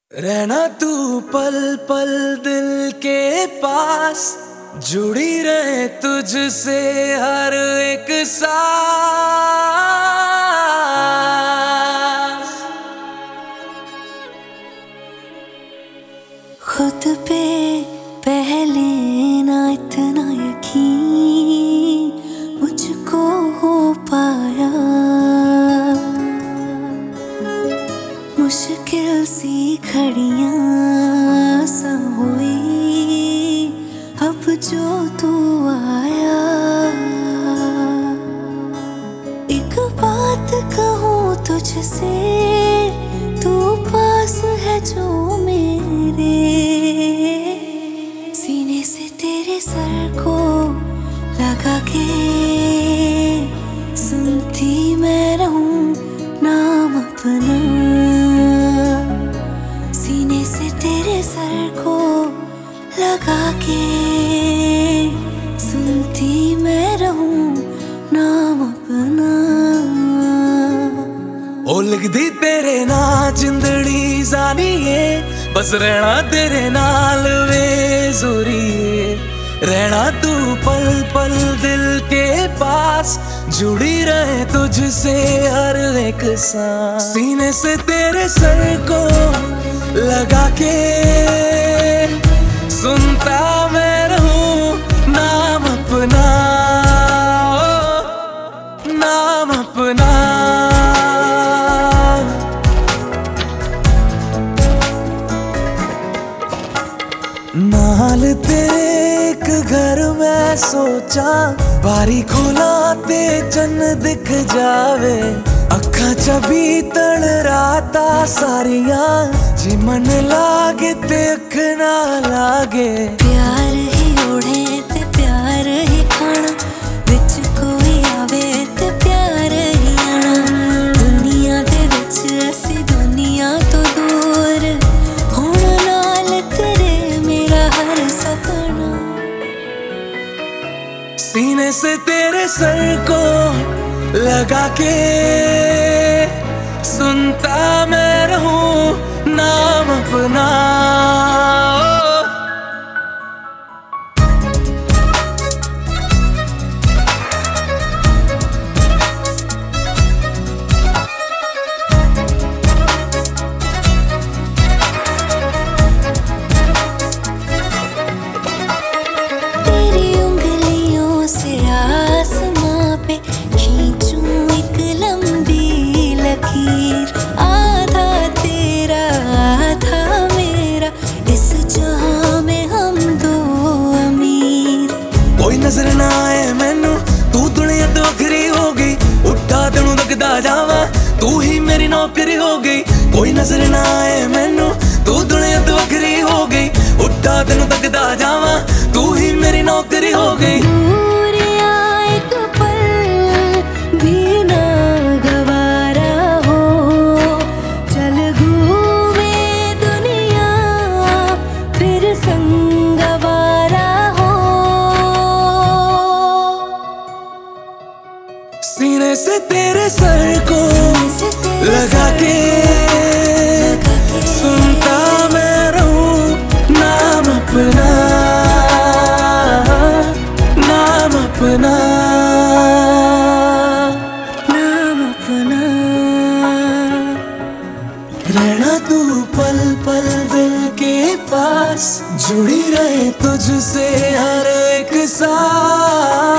रहना तू पल पल दिल के पास, जुड़ी रहे तुझसे हर एक सांस। खुद पे पहले ना इतना यकीन मुझको हो पाया, मुश्किल सी घड़ियां सा हुई अब जो तू आया। एक बात कहूँ तुझसे, तू पास है जो मेरे, सीने से तेरे सर को लगा के सुनती मैं रहूं नाम अपना। सीने से तेरे सर को लगा के सुनती मैं रहूं नाम अपना। ओ लिखदी तेरे ना जिंदड़ी जानिए, बस रहना तेरे नाल वे ज़रूरी। रहना तू पल पल दिल के पास, जुड़ी रहे तुझसे हर एक सांस। सीने से तेरे सर को लगा के सुनता मैं रहूं नाम अपना, नाम अपना। नाल तेरे एक घर में सोचा, बारी खोला ते चन्न दिख जावे। अखा चबी तड़ राता सारिया, जी मन लागे ते अख ना लागे। प्यार ही ओढ़े ते प्यार ही खाना, विच कोई आवे ते प्यार ही आना। दुनिया दे विच असी दुनिया तो दूर, होण नाल तेरे मेरा हर सपना। सीने से तेरे सर को लगा के सुनता मैं रहूं नाम अपना। तेरी उंगलियों से आसमां पे खींचूं एक लंबी लकीर। आधा तेरा आधा मेरा, इस जहां में हम दो अमीर। कोई नजर ना आए मैनू, तू दुनिया तो वखरी हो गई। उठा तेनू लगदा जावा, तू ही मेरी नौकरी हो गई। कोई नजर ना आए मैनू, तू दुनिया तो वखरी हो गई। उठा तेनू लगदा जावा, तू ही मेरी नौकरी हो गई। दूरियां एक पल भी ना गवारा हो, चल घूमे दुनिया फिर संगवारा हो। सीने से तेरे सर को लगा के सुनता मैं रहूं नाम अपना, नाम अपना, नाम अपना। रहना तू पल पल दिल के पास, जुड़ी रहे तुझसे हर एक सांस।